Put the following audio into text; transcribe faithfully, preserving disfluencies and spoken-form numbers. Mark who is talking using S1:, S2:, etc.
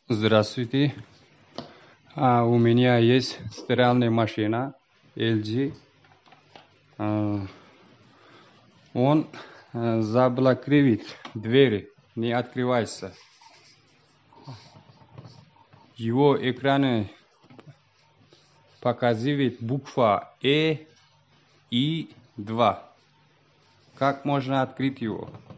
S1: Здравствуйте. А, у меня есть стиральная машина эл джи. А, он а, заблокирует двери, не открывается. Его экраны показывает буква Э и два. Как можно открыть его?